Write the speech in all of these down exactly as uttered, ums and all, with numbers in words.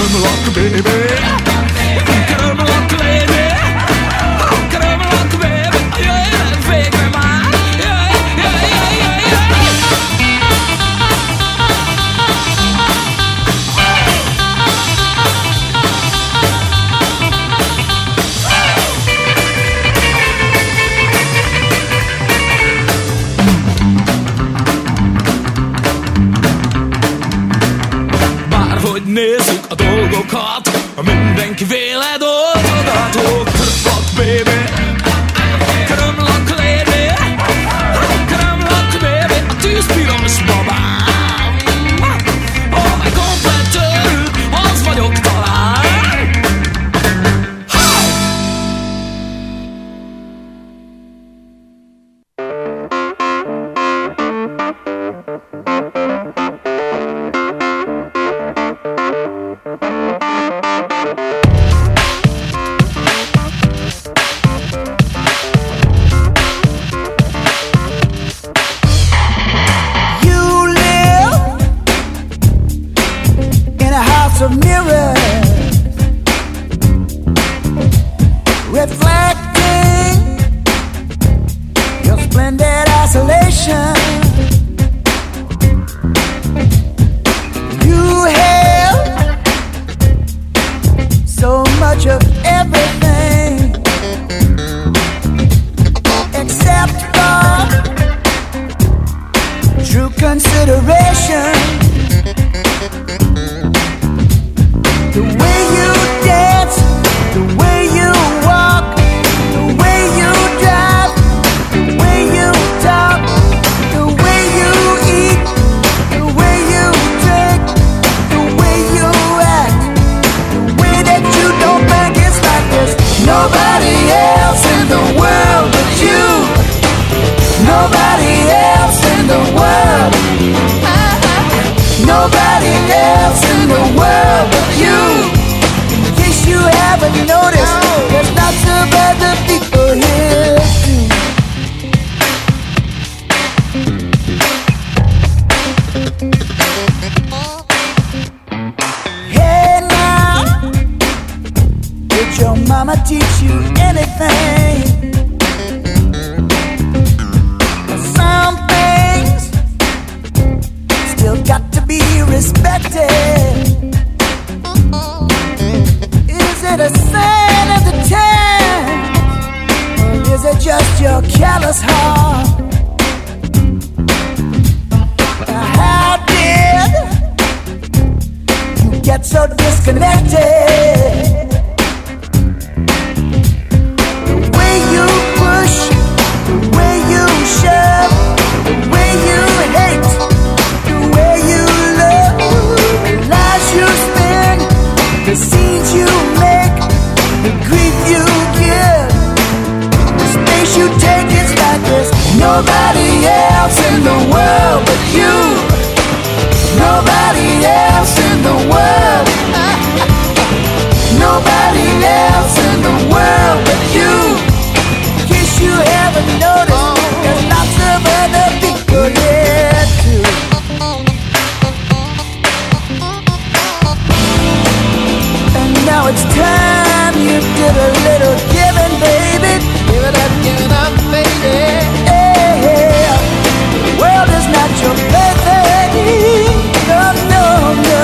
caramel rock, baby. Caramel rock, lady. Caramel rock, baby. Yeah, fake me, man. Yeah, yeah, yeah, yeah, yeah. Bárhogy nézzük a dolgokat, mindenki véle dolgokat. Oh, körömlak, baby. Körömlak, lady. Körömlak, baby. A tűzpiros babám. Oh, egy komplett őrült, az vagyok talán. Of mirrors reflecting your splendid isolation. You have so much of everything except for true consideration. The way you dance, the way you walk, the way you drive, the way you talk, the way you eat, the way you drink, the way you act, the way that you don't think it's like this. Nobody else in the world but you. Nobody else in the world. Nobody else in the world but you. In case you haven't noticed, there's lots of other people here too. Hey now, did your mama teach you anything? Some things still got to be respected. Is it a sign of the times, or is it just your callous heart? How did you get so disconnected? The way you push, the way you shove, the way you hate, the way you love, the lies you spin, the scenes you make, the grief you give, the space you take is like this. Nobody else in the world but you. Nobody else in the world. Nobody else in the world but you. In case you haven't noticed, there's lots of other people here too. And now it's time you did a little giving, baby. Give it up, give it up, baby. Hey, hey. The world is not your plaything. No, no, no.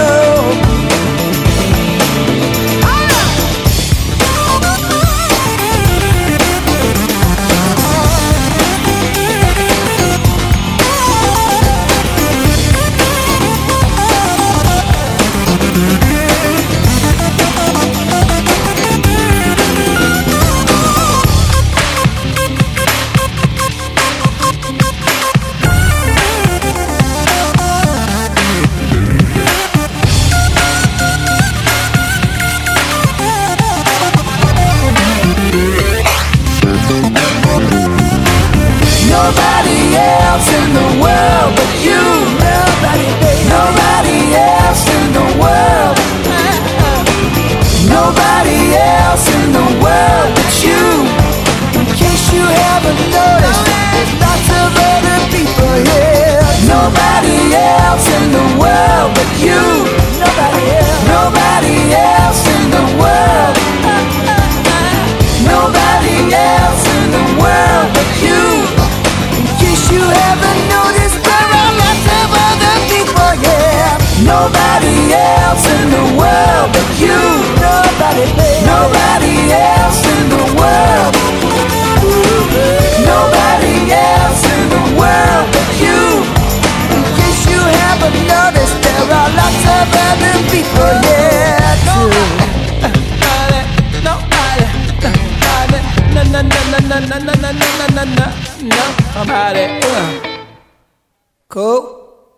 else in the world but you. Nobody, baby. Nobody else in the world. Nobody else in the world but you. In case you haven't noticed, there are lots of other people here too. Nobody, nobody, nobody, no, no, no, no, no, no, no, no, no, no, no, nobody. Cool.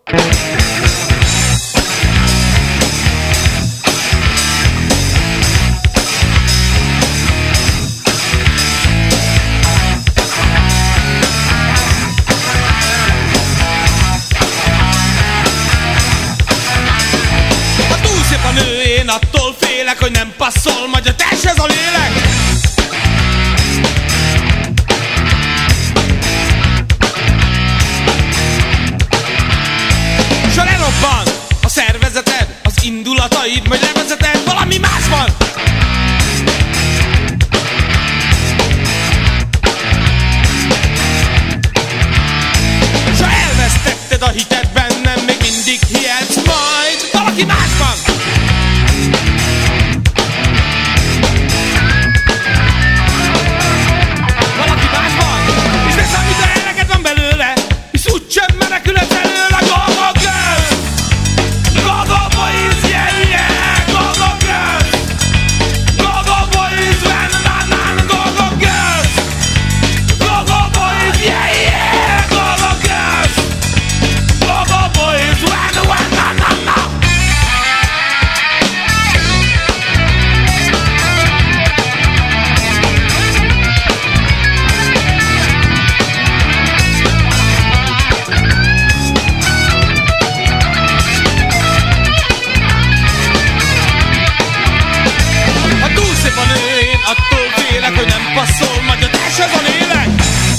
Én attól félek, hogy nem passzol, majd a test ez a lélek. S ha lerobban a szervezeted, az indulataid, majd levezeted, valami más van. S ha elvesztetted a hited bennem, még mindig hihetsz, majd valaki más van. Passzol, majd a test ez a lélek.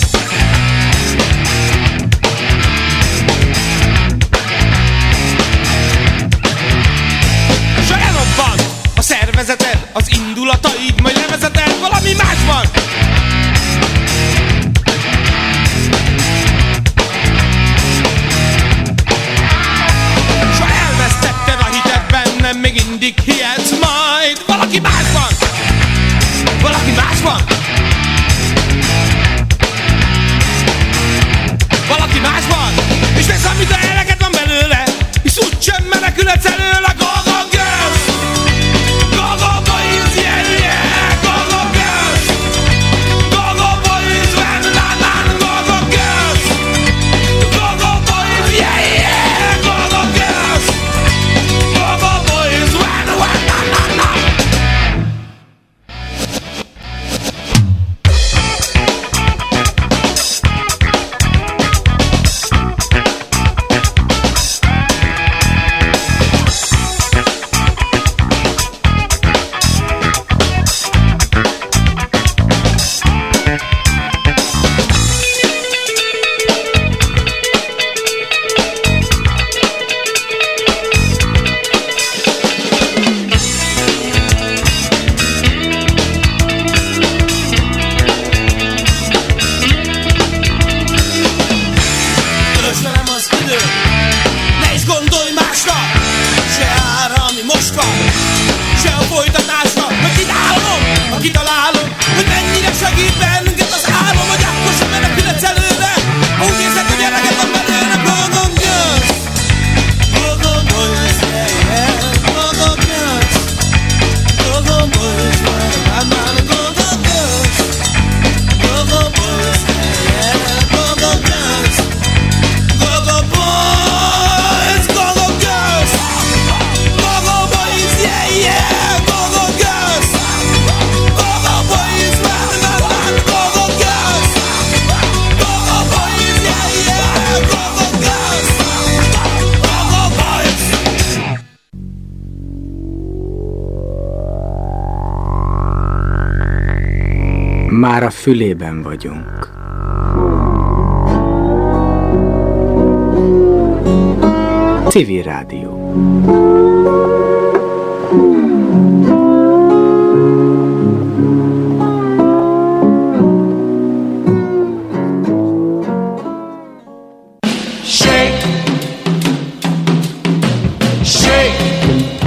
S ha elrobban a szervezeted, az indulataid, majd levezeted, valami más van. S ha elvesztetted a hited bennem, még mindig hihetsz, majd valaki más van. Valaki más van. Valaki más van. És vesz, amit a eleget van belőle, és úgysem menekülhetsz előle. Go, go, girls. Go, go, boys, yeah, yeah. Go, go, girls. Go, go, boys, when, na, na, go, go, girls. Go, go, boys, yeah, yeah. Go, go, girls. Go, go, boys, when, when, na, na, na. Már a fülében vagyunk. Civil Rádió. Shake, shake.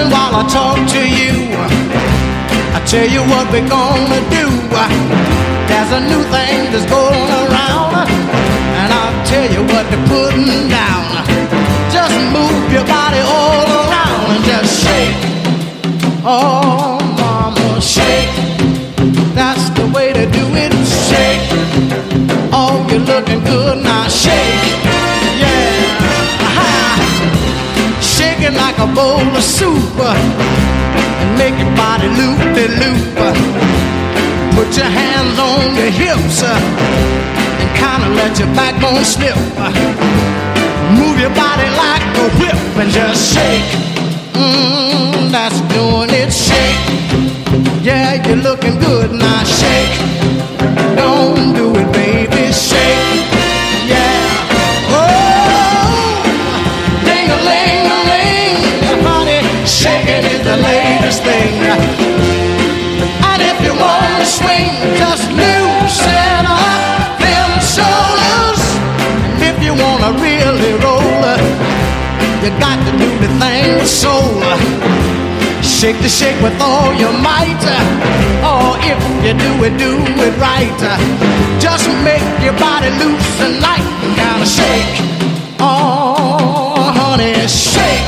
Listen while I talk to you. I tell you what we're gonna do. There's a new thing that's going around, and I'll tell you what they're putting down. Just move your body all around and just shake. Oh, mama, shake. That's the way to do it. Shake. Oh, you're looking good now. Shake. Yeah. Aha. Shake it like a bowl of soup and make your body loop-de-loop. Put your hands on your hips and kind of let your backbone slip. Move your body like a whip and just shake. Mmm, that's doing it. Shake. Yeah, you're looking good now. Shake. Don't do it, baby. Shake. Yeah. Oh, ding-a-ling-a-ling, honey. Shaking is the latest thing. And if you want to swing, just loosen up them shoulders. And if you want to really roll, you got to do the thing with soul. Shake the shake with all your might. Oh, if you do it, do it right. Just make your body loose and light and kind of shake. Oh, honey, shake.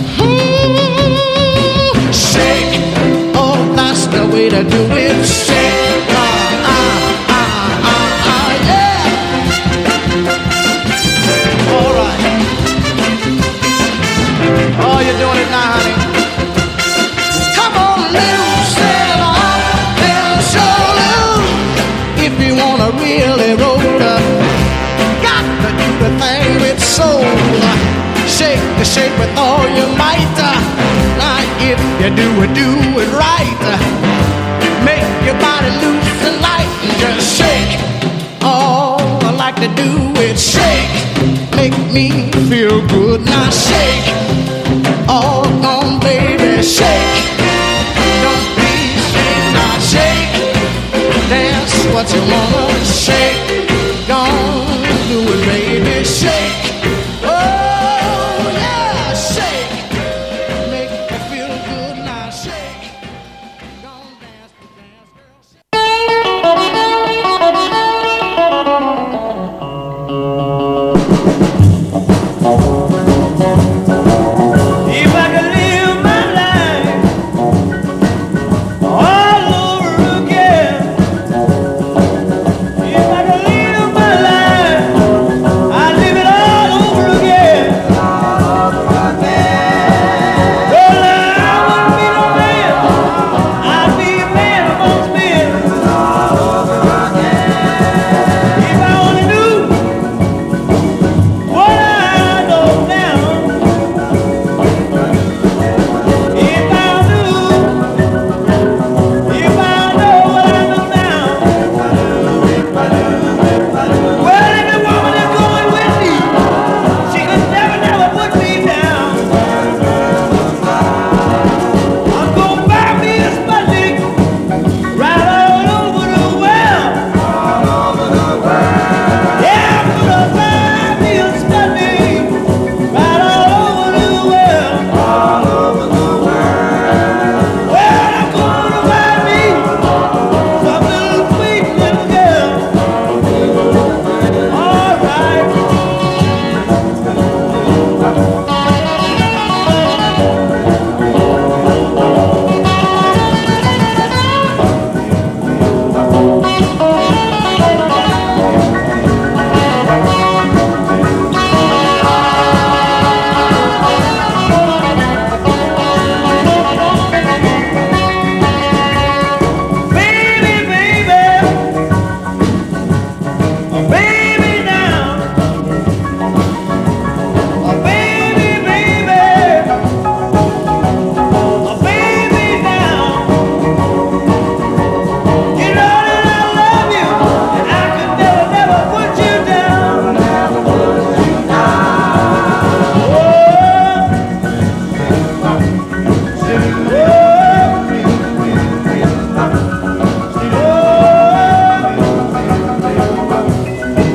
Mm, shake. Oh, that's the way to do it. Shake. Uh, uh, uh, uh, uh, yeah. All right. Oh, you're doing it now, honey. Come on, loosen up them shoulders. If you wanna really roll up, got to do the thing with soul. Shake the shake with all your might. Now if you do it, do it right. Make your body loose and light and just shake. Oh, I like to do it. Shake, make me feel good. Now shake. Oh, come baby, shake. Don't be ashamed. Now shake. Dance what you wanna shake. Don't do it, baby. Shake. Oh, yeah, shake. Make me feel good. Now shake. Don't dance, dance, girl. If I could live my life all over again, if I could live my life, I'd live it all over again. Well, I wouldn't be no man, I'd be a man amongst men. If I only knew what I know now. If I knew, if I know what I know now, well, if the woman is going with me, she could never, never put me down. I'm gonna buy me a Sputnik right all over the world. Yeah, I'm gonna buy me a Sputnik right all over the world. Well, I'm gonna buy me some little sweet little girl. All right. Baby, baby, oh baby now, oh baby, baby, oh baby now. You know that I love you, and I could never, never put you down. Oh, oh, oh.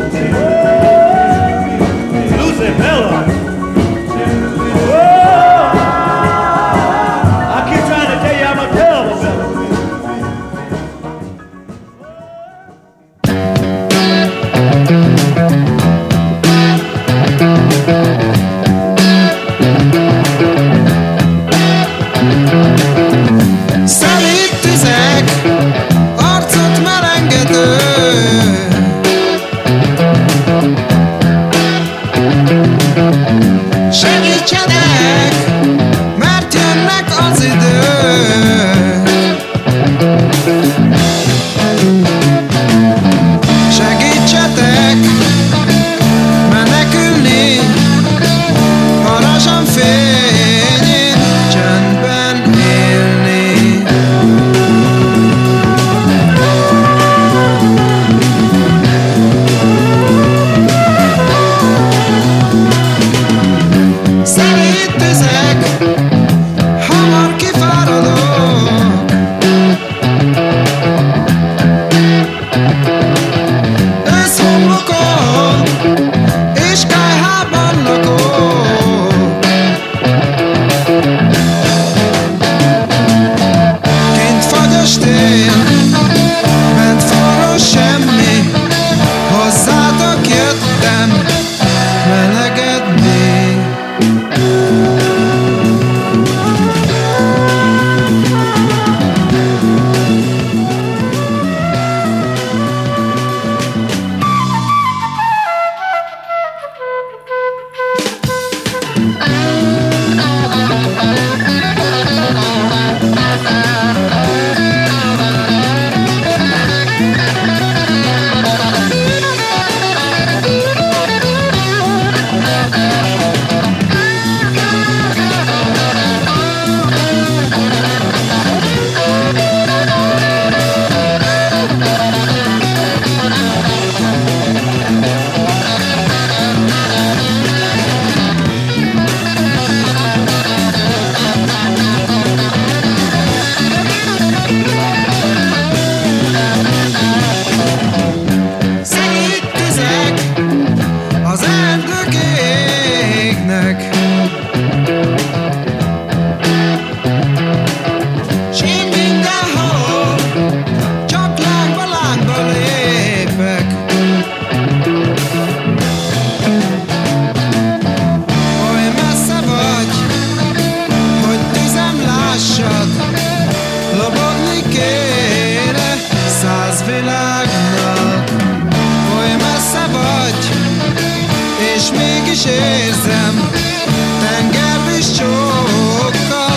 scesem, tengervi sokkal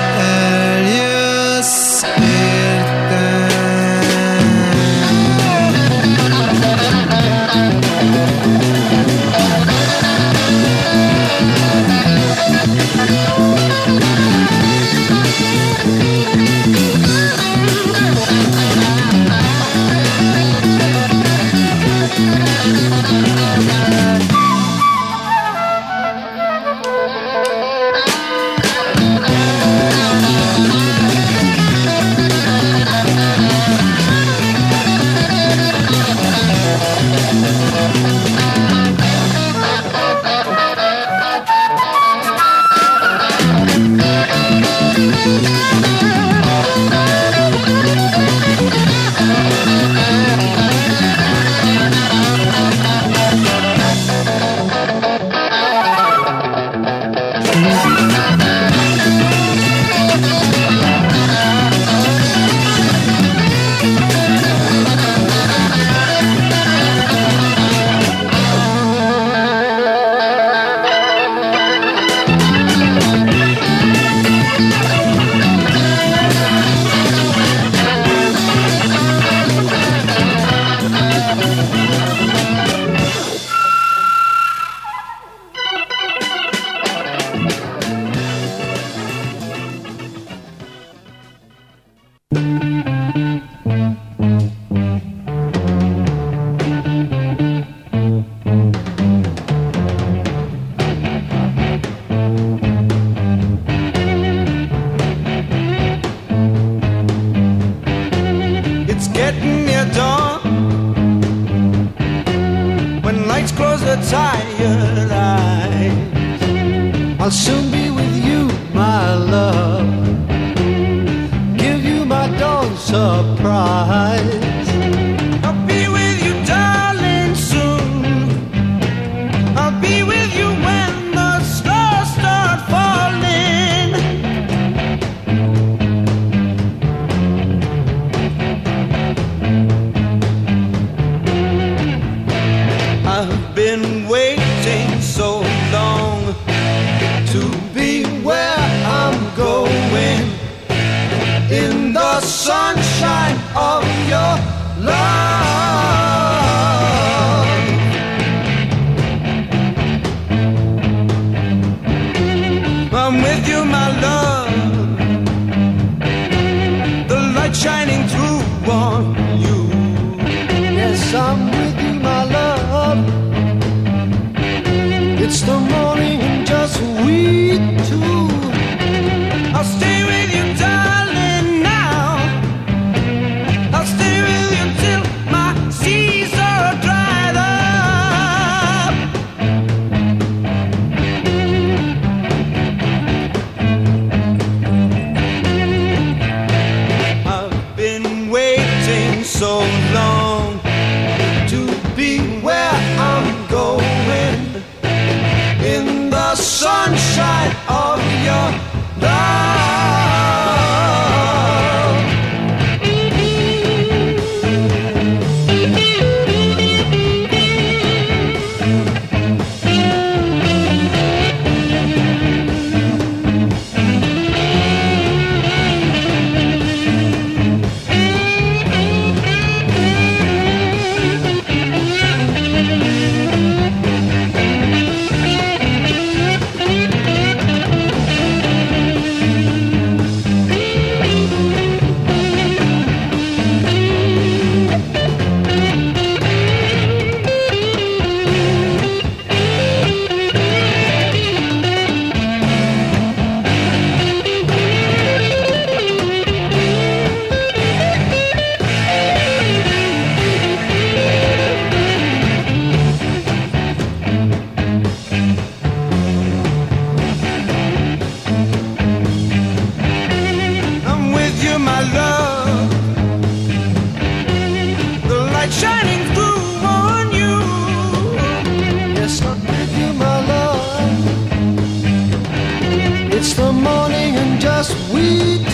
eljössz értem. Tired eyes, I'll soon be with you, my love. Give you my dawn surprise. I'll be with you, darling, soon. I'll be with you when the stars start falling. I've been waiting so long to be where I'm going, in the sunshine of your love. I'm with you, my love, the light shining through on you. Yes, I'm with you, my love. It's the morning and just we two. I'll stay with you, darling, now. I'll stay with you till my seas are dried up. I've been waiting so long to be where I'm going, in the sunshine of your love. Shining through on you. Yes, I'm with you, my love. It's the morning and just we